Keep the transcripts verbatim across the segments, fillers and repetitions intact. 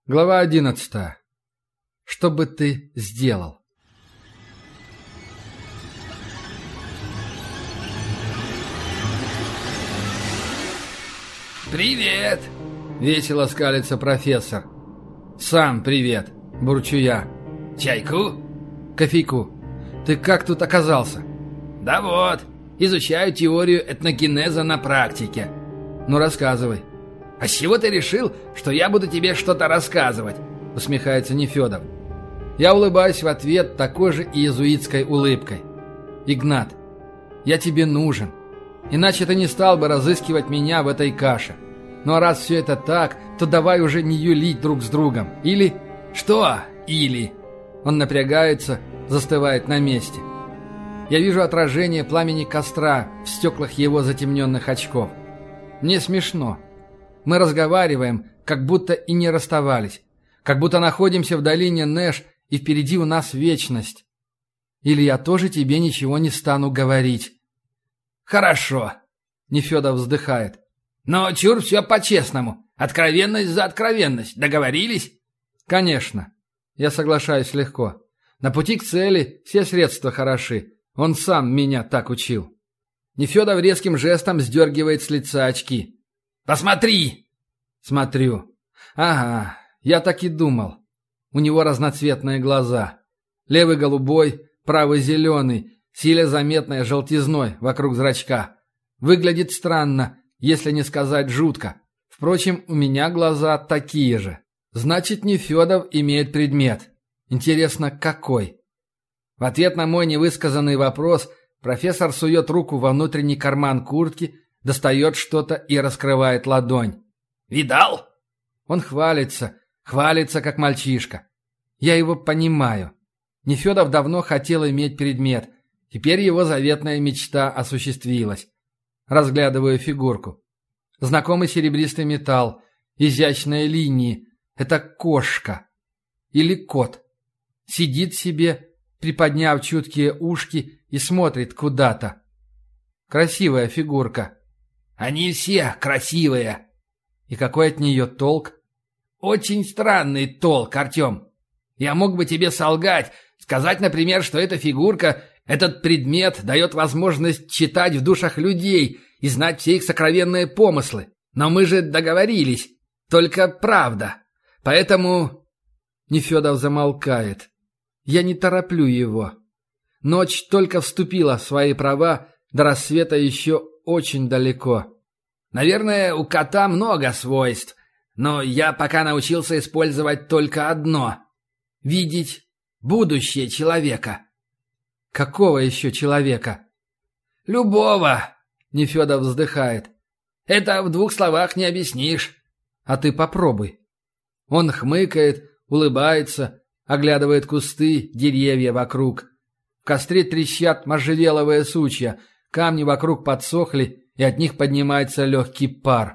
Глава одиннадцатая. Что бы ты сделал? «Привет!» — весело скалится профессор. «Сам привет!» — бурчу я. «Чайку?» «Кофейку. Ты как тут оказался?» «Да вот, изучаю теорию этногенеза на практике». «Ну, рассказывай». «А с чего ты решил, что я буду тебе что-то рассказывать?» — усмехается Нефедов. Я улыбаюсь в ответ такой же иезуитской улыбкой. «Игнат, я тебе нужен. Иначе ты не стал бы разыскивать меня в этой каше. Ну а раз все это так, то давай уже не юлить друг с другом. Или...» «Что «или»?» Он напрягается, застывает на месте. Я вижу отражение пламени костра в стеклах его затемненных очков. Мне смешно. Мы разговариваем, как будто и не расставались. Как будто находимся в долине Нэш, и впереди у нас вечность. Или я тоже тебе ничего не стану говорить. «Хорошо», — Нефедов вздыхает. «Но чур все по-честному. Откровенность за откровенность. Договорились?» «Конечно». Я соглашаюсь легко. На пути к цели все средства хороши. Он сам меня так учил. Нефедов резким жестом сдергивает с лица очки. «Посмотри!» Смотрю. Ага, я так и думал. У него разноцветные глаза. Левый голубой, правый зеленый, сильно заметная желтизной вокруг зрачка. Выглядит странно, если не сказать жутко. Впрочем, у меня глаза такие же. Значит, Нефедов имеет предмет. Интересно, какой? В ответ на мой невысказанный вопрос профессор сует руку во внутренний карман куртки, достает что-то и раскрывает ладонь. «Видал?» Он хвалится, хвалится, как мальчишка. Я его понимаю. Нефедов давно хотел иметь предмет. Теперь его заветная мечта осуществилась. Разглядываю фигурку. Знакомый серебристый металл, изящные линии. Это кошка. Или кот. Сидит себе, приподняв чуткие ушки и смотрит куда-то. Красивая фигурка. «Они все красивые!» И какой от нее толк? «Очень странный толк, Артем. Я мог бы тебе солгать, сказать, например, что эта фигурка, этот предмет дает возможность читать в душах людей и знать все их сокровенные помыслы. Но мы же договорились. Только правда. Поэтому...» Нефедов замолкает. Я не тороплю его. Ночь только вступила в свои права, до рассвета еще очень далеко. «Наверное, у кота много свойств, но я пока научился использовать только одно — видеть будущее человека». «Какого еще человека?» «Любого», — Нефедов вздыхает. «Это в двух словах не объяснишь». «А ты попробуй». Он хмыкает, улыбается, оглядывает кусты, деревья вокруг. В костре трещат можжевеловые сучья, камни вокруг подсохли, и от них поднимается легкий пар.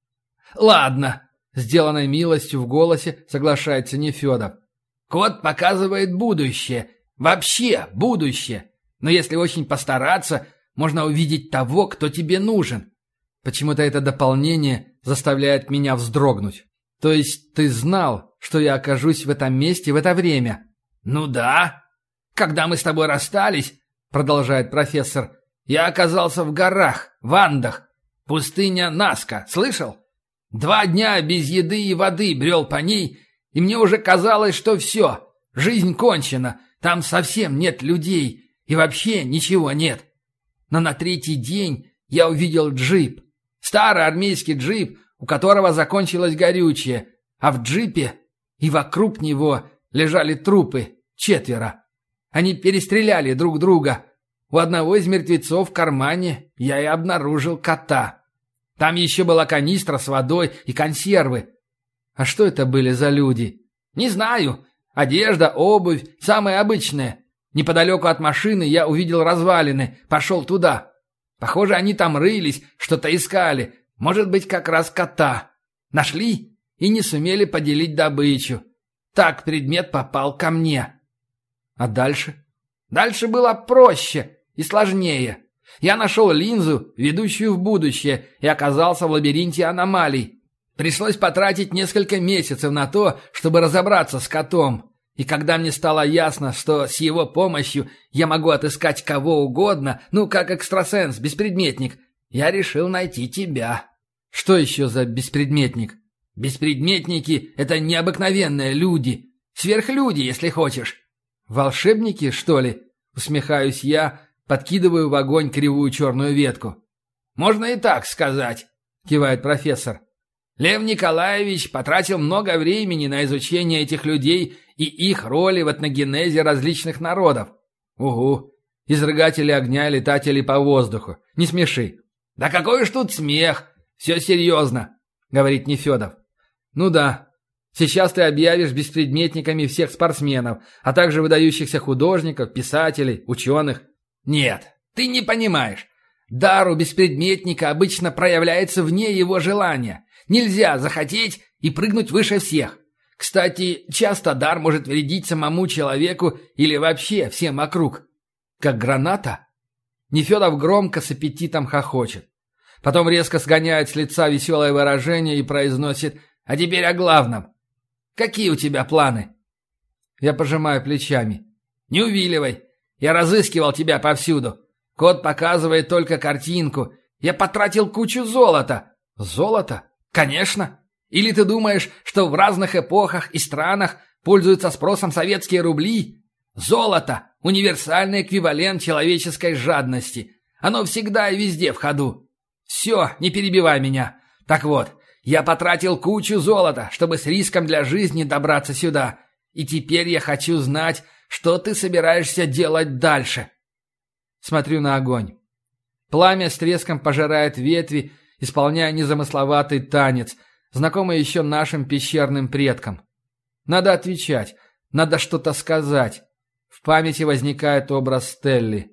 «Ладно», — сделанной милостью в голосе соглашается Нефедов. «Кот показывает будущее, вообще будущее. Но если очень постараться, можно увидеть того, кто тебе нужен». Почему-то это дополнение заставляет меня вздрогнуть. То есть ты знал, что я окажусь в этом месте в это время? «Ну да. Когда мы с тобой расстались, — продолжает профессор, — я оказался в горах, в Андах. Пустыня Наска, слышал? Два дня без еды и воды брел по ней, и мне уже казалось, что все, жизнь кончена, там совсем нет людей, и вообще ничего нет. Но на третий день я увидел джип. Старый армейский джип, у которого закончилось горючее, а в джипе и вокруг него лежали трупы, четверо. Они перестреляли друг друга. У одного из мертвецов в кармане я и обнаружил кота. Там еще была канистра с водой и консервы. А что это были за люди? Не знаю. Одежда, обувь, самые обычные. Неподалеку от машины я увидел развалины, пошел туда. Похоже, они там рылись, что-то искали. Может быть, как раз кота. Нашли и не сумели поделить добычу. Так предмет попал ко мне. А дальше? Дальше было проще и сложнее. Я нашел линзу, ведущую в будущее, и оказался в лабиринте аномалий. Пришлось потратить несколько месяцев на то, чтобы разобраться с котом. И когда мне стало ясно, что с его помощью я могу отыскать кого угодно, ну, как экстрасенс, беспредметник, я решил найти тебя». «Что еще за беспредметник?» «Беспредметники — это необыкновенные люди. Сверхлюди, если хочешь». «Волшебники, что ли?» — усмехаюсь я, подкидываю в огонь кривую черную ветку. «Можно и так сказать», — кивает профессор. «Лев Николаевич потратил много времени на изучение этих людей и их роли в этногенезе различных народов». «Угу. Изрыгатели огня, летатели по воздуху. Не смеши». «Да какой уж тут смех! Все серьезно», — говорит Нефедов. «Ну да. Сейчас ты объявишь беспредметниками всех спортсменов, а также выдающихся художников, писателей, ученых». «Нет, ты не понимаешь. Дар у беспредметника обычно проявляется вне его желания. Нельзя захотеть и прыгнуть выше всех. Кстати, часто дар может вредить самому человеку или вообще всем вокруг». «Как граната?» Нефедов громко с аппетитом хохочет. Потом резко сгоняет с лица веселое выражение и произносит: «А теперь о главном. Какие у тебя планы?» Я пожимаю плечами. «Не увиливай. Я разыскивал тебя повсюду. Код показывает только картинку. Я потратил кучу золота». «Золото?» «Конечно. Или ты думаешь, что в разных эпохах и странах пользуются спросом советские рубли? Золото – универсальный эквивалент человеческой жадности. Оно всегда и везде в ходу. Все, не перебивай меня. Так вот, я потратил кучу золота, чтобы с риском для жизни добраться сюда. И теперь я хочу знать, что ты собираешься делать дальше». Смотрю на огонь. Пламя с треском пожирает ветви, исполняя незамысловатый танец, знакомый еще нашим пещерным предкам. Надо отвечать, надо что-то сказать. В памяти возникает образ Стелли.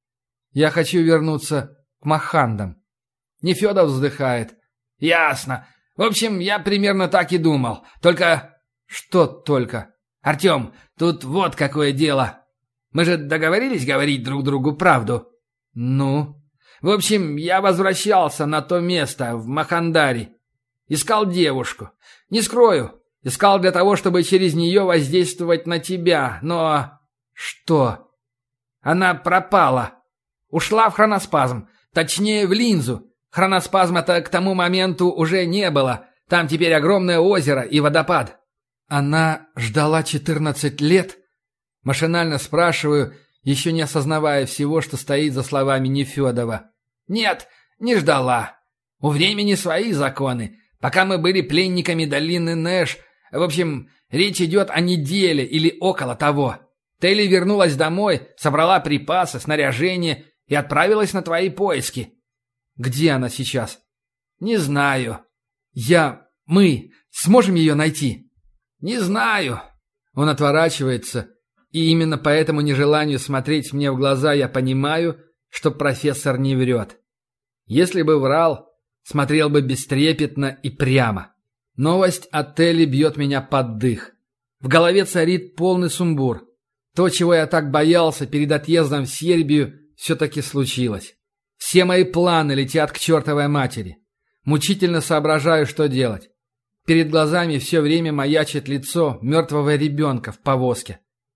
Я хочу вернуться к Махандам. Нефедов вздыхает. «Ясно. В общем, я примерно так и думал. Только...» «Что только?» «Артем, тут вот какое дело. Мы же договорились говорить друг другу правду?» «Ну?» «В общем, я возвращался на то место, в Махандаре. Искал девушку. Не скрою, искал для того, чтобы через нее воздействовать на тебя, но...» «Что?» «Она пропала. Ушла в хроноспазм. Точнее, в линзу. Хроноспазма-то к тому моменту уже не было. Там теперь огромное озеро и водопад». «Она ждала четырнадцать лет?» Машинально спрашиваю, еще не осознавая всего, что стоит за словами Нефедова. «Нет, не ждала. У времени свои законы. Пока мы были пленниками долины Нэш... В общем, речь идет о неделе или около того. Телли вернулась домой, собрала припасы, снаряжение и отправилась на твои поиски». «Где она сейчас?» «Не знаю». «Я... Мы... Сможем ее найти?» «Не знаю». Он отворачивается, и именно по этому нежеланию смотреть мне в глаза я понимаю, что профессор не врет. Если бы врал, смотрел бы бестрепетно и прямо. Новость от Телли бьет меня под дых. В голове царит полный сумбур. То, чего я так боялся перед отъездом в Сербию, все-таки случилось. Все мои планы летят к чертовой матери. Мучительно соображаю, что делать. Перед глазами все время маячит лицо мертвого ребенка в повозке.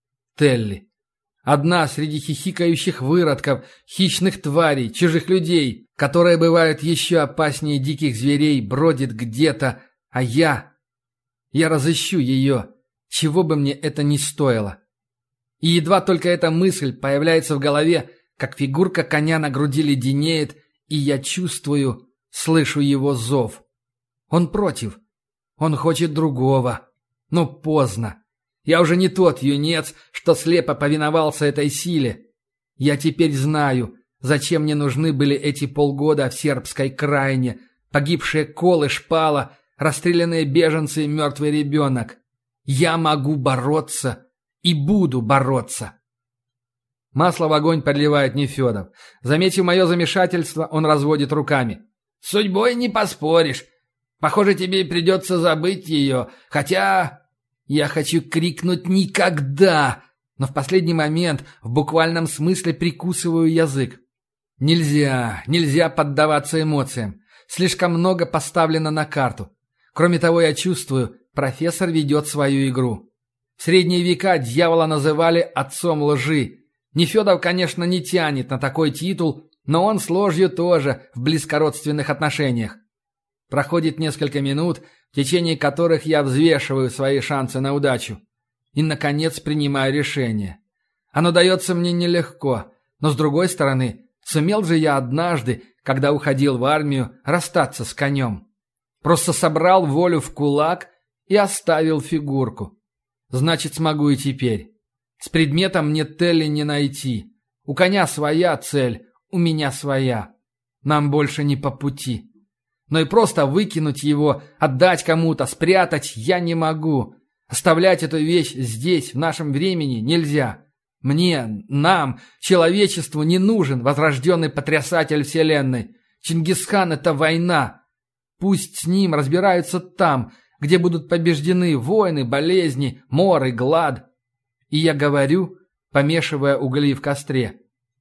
Телли. Одна среди хихикающих выродков, хищных тварей, чужих людей, которые бывают еще опаснее диких зверей, бродит где-то, а я... Я разыщу ее, чего бы мне это ни стоило. И едва только эта мысль появляется в голове, как фигурка коня на груди леденеет, и я чувствую, слышу его зов. Он против. Он хочет другого. Но поздно. Я уже не тот юнец, что слепо повиновался этой силе. Я теперь знаю, зачем мне нужны были эти полгода в сербской крайне, погибшие Кол и Шпала, расстрелянные беженцы и мертвый ребенок. Я могу бороться и буду бороться. Масло в огонь подливает Нефедов. Заметив мое замешательство, он разводит руками. «С судьбой не поспоришь. Похоже, тебе придется забыть ее, хотя...» Я хочу крикнуть «никогда!», но в последний момент в буквальном смысле прикусываю язык. Нельзя, нельзя поддаваться эмоциям. Слишком много поставлено на карту. Кроме того, я чувствую, профессор ведет свою игру. В средние века дьявола называли отцом лжи. Нефедов, конечно, не тянет на такой титул, но он с ложью тоже в близкородственных отношениях. Проходит несколько минут, в течение которых я взвешиваю свои шансы на удачу. И, наконец, принимаю решение. Оно дается мне нелегко, но, с другой стороны, сумел же я однажды, когда уходил в армию, расстаться с конем. Просто собрал волю в кулак и оставил фигурку. Значит, смогу и теперь. С предметом мне Телли не найти. У коня своя цель, у меня своя. Нам больше не по пути. Но и просто выкинуть его, отдать кому-то, спрятать я не могу. Оставлять эту вещь здесь, в нашем времени, нельзя. Мне, нам, человечеству не нужен возрожденный потрясатель вселенной. Чингисхан — это война. Пусть с ним разбираются там, где будут побеждены войны, болезни, мор и глад. И я говорю, помешивая угли в костре.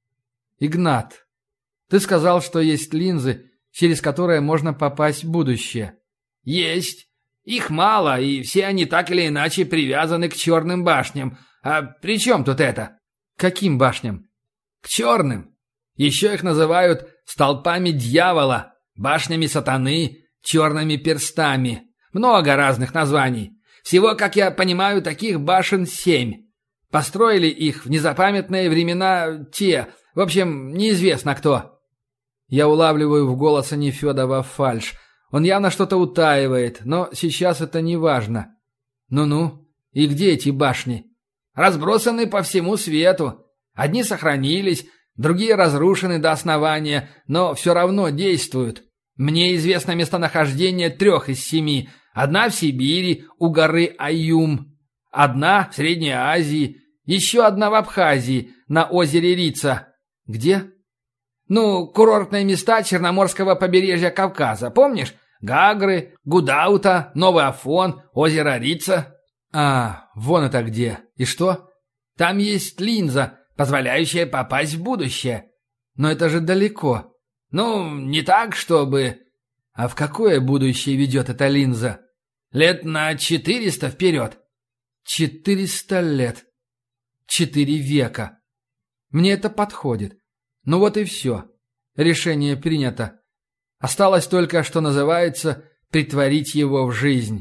Игнат, ты сказал, что есть линзы, через которые можно попасть в будущее. Есть. Их мало, и все они так или иначе привязаны к черным башням. А при чем тут это? Каким башням? К черным. Еще их называют столпами дьявола, башнями сатаны, черными перстами. Много разных названий. Всего, как я понимаю, таких башен семь. Построили их в незапамятные времена те, в общем, неизвестно кто. Я улавливаю в голосе Нефедова фальшь. Он явно что-то утаивает, но сейчас это не важно. Ну-ну, и где эти башни? Разбросаны по всему свету. Одни сохранились, другие разрушены до основания, но все равно действуют. Мне известно местонахождение трех из семи. Одна в Сибири, у горы Аюм. Одна в Средней Азии. Еще одна в Абхазии, на озере Рица. Где? Ну, курортные места Черноморского побережья Кавказа. Помнишь? Гагры, Гудаута, Новый Афон, озеро Рица. А, вон это где. И что? Там есть линза, позволяющая попасть в будущее. Но это же далеко. Ну, не так, чтобы... А в какое будущее ведет эта линза? Лет на четыреста вперед. Четыреста лет. Четыре века. Мне это подходит. Ну вот и все. Решение принято. Осталось только, что называется, притворить его в жизнь.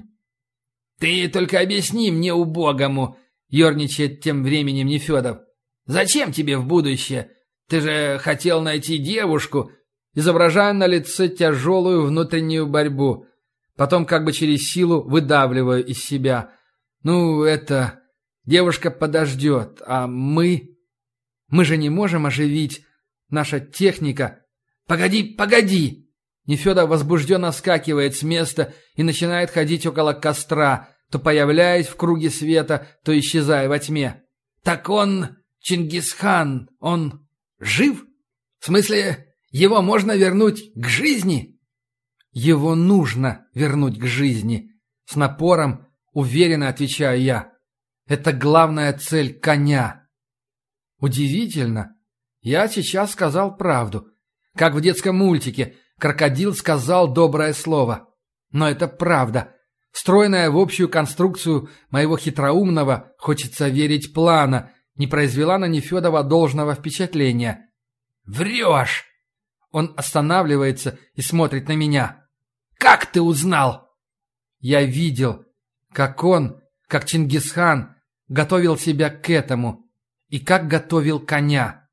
«Ты только объясни мне, убогому!» — ерничает тем временем Нефедов. «Зачем тебе в будущее? Ты же хотел найти девушку!» Изображаю на лице тяжелую внутреннюю борьбу. Потом как бы через силу выдавливаю из себя. Ну, это... Девушка подождет, а мы... Мы же не можем оживить. Наша техника... «Погоди, погоди!» Нефедов возбужденно вскакивает с места и начинает ходить около костра, то появляясь в круге света, то исчезая во тьме. «Так он... Чингисхан, он... жив? В смысле, его можно вернуть к жизни?» «Его нужно вернуть к жизни», — с напором уверенно отвечаю я. «Это главная цель коня». Удивительно. Я сейчас сказал правду. Как в детском мультике крокодил сказал доброе слово. Но это правда. Встроенная в общую конструкцию моего хитроумного, хочется верить, плана, не произвела на Нефедова должного впечатления. «Врешь!» Он останавливается и смотрит на меня. «Как ты узнал?» Я видел, как он, как Чингисхан, готовил себя к этому. И как готовил коня.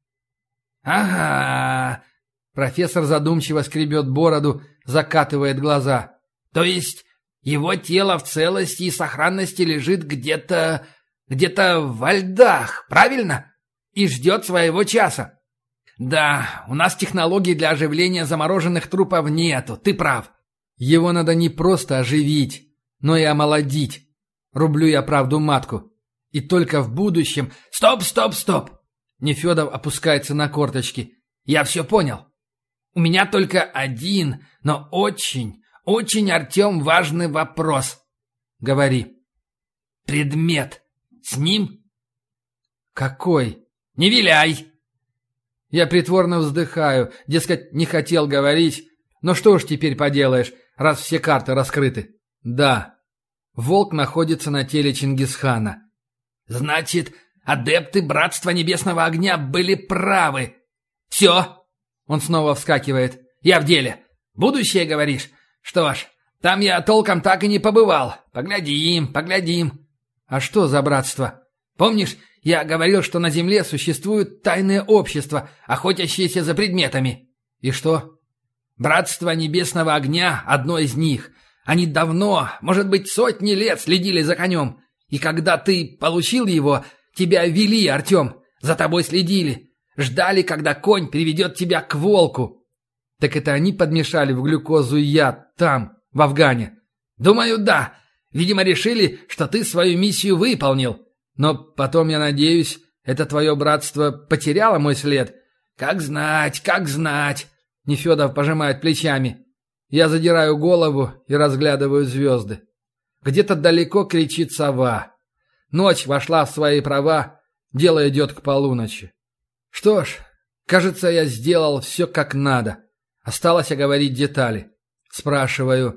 «Ага!» Профессор задумчиво скребет бороду, закатывает глаза. «То есть его тело в целости и сохранности лежит где-то... где-то во льдах, правильно? И ждет своего часа?» «Да, у нас технологий для оживления замороженных трупов нету, ты прав». «Его надо не просто оживить, но и омолодить. Рублю я правду матку. И только в будущем...» «Стоп, стоп, стоп!» Нефедов опускается на корточки. «Я все понял. У меня только один, но очень, очень, Артем, важный вопрос». «Говори». «Предмет. С ним?» «Какой?» «Не виляй!» Я притворно вздыхаю, дескать, не хотел говорить. Но что ж теперь поделаешь, раз все карты раскрыты. Да. Волк находится на теле Чингисхана. Значит, адепты Братства Небесного Огня были правы. Все. Он снова вскакивает. Я в деле. Будущее, говоришь? Что ж, там я толком так и не побывал. Поглядим, поглядим. А что за братство? Помнишь, я говорил, что на Земле существуют тайные общества, охотящиеся за предметами? И что? Братство Небесного Огня – одно из них. Они давно, может быть, сотни лет следили за конем. И когда ты получил его, тебя вели, Артем. За тобой следили. Ждали, когда конь приведет тебя к волку. Так это они подмешали в глюкозу яд там, в Афгане? Думаю, да. Видимо, решили, что ты свою миссию выполнил. Но потом, я надеюсь, это твое братство потеряло мой след? Как знать, как знать. Нефедов пожимает плечами. Я задираю голову и разглядываю звезды. Где-то далеко кричит сова. Ночь вошла в свои права, дело идет к полуночи. Что ж, кажется, я сделал все как надо. Осталось оговорить детали. Спрашиваю.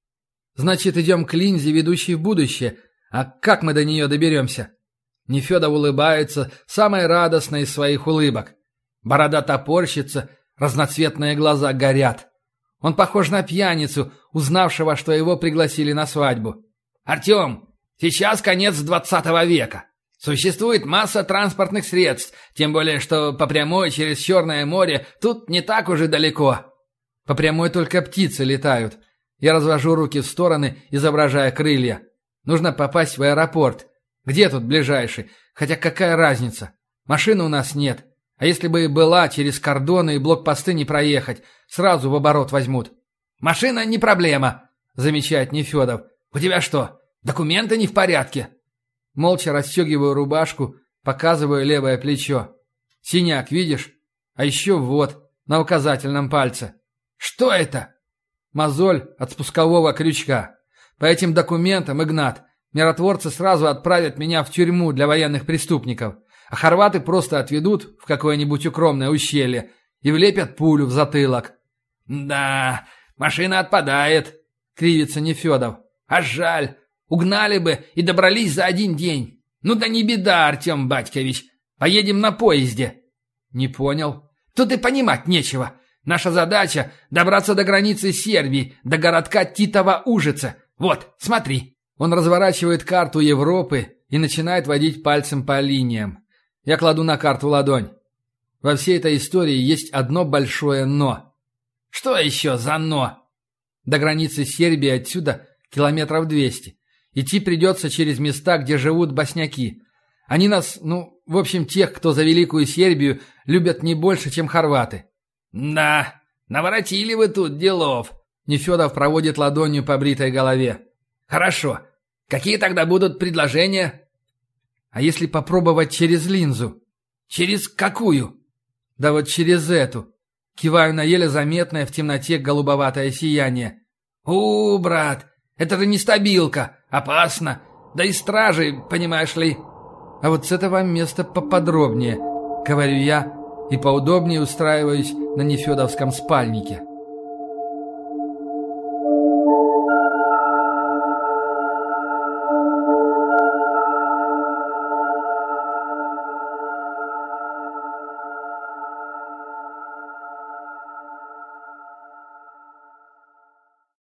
Значит, идем к линзе, ведущей в будущее. А как мы до нее доберемся? Нефедов улыбается самой радостной из своих улыбок. Борода топорщится, разноцветные глаза горят. Он похож на пьяницу, узнавшего, что его пригласили на свадьбу. «Артем, сейчас конец двадцатого века. Существует масса транспортных средств, тем более, что по прямой через Черное море тут не так уж и далеко». По прямой только птицы летают. Я развожу руки в стороны, изображая крылья. Нужно попасть в аэропорт. Где тут ближайший? Хотя какая разница? Машины у нас нет. А если бы и была, через кордоны и блокпосты не проехать. Сразу в оборот возьмут. «Машина не проблема», — замечает Нефедов. «У тебя что, документы не в порядке?» Молча расстегиваю рубашку, показываю левое плечо. Синяк, видишь? А еще вот, на указательном пальце. «Что это?» Мозоль от спускового крючка. По этим документам, Игнат, миротворцы сразу отправят меня в тюрьму для военных преступников, а хорваты просто отведут в какое-нибудь укромное ущелье и влепят пулю в затылок. «Да, машина отпадает», — кривится Нефедов. «А жаль, угнали бы и добрались за один день. Ну да не беда, Артем Батькович, поедем на поезде». «Не понял». «Тут и понимать нечего. Наша задача — добраться до границы Сербии, до городка Титова-Ужица. Вот, смотри». Он разворачивает карту Европы и начинает водить пальцем по линиям. Я кладу на карту ладонь. Во всей этой истории есть одно большое «но». «Что еще за «но»?» До границы Сербии отсюда километров двести. Идти придется через места, где живут босняки. Они нас, ну, в общем, тех, кто за Великую Сербию, любят не больше, чем хорваты. «Да, наворотили вы тут делов». Нефедов проводит ладонью по бритой голове. «Хорошо. Какие тогда будут предложения?» «А если попробовать через линзу?» «Через какую?» «Да вот через эту». Киваю на еле заметное в темноте голубоватое сияние. «У, брат, это же не стабилка. Опасно. Да и стражи, понимаешь ли». «А вот с этого места поподробнее», — говорю я, и поудобнее устраиваюсь на нефедовском спальнике.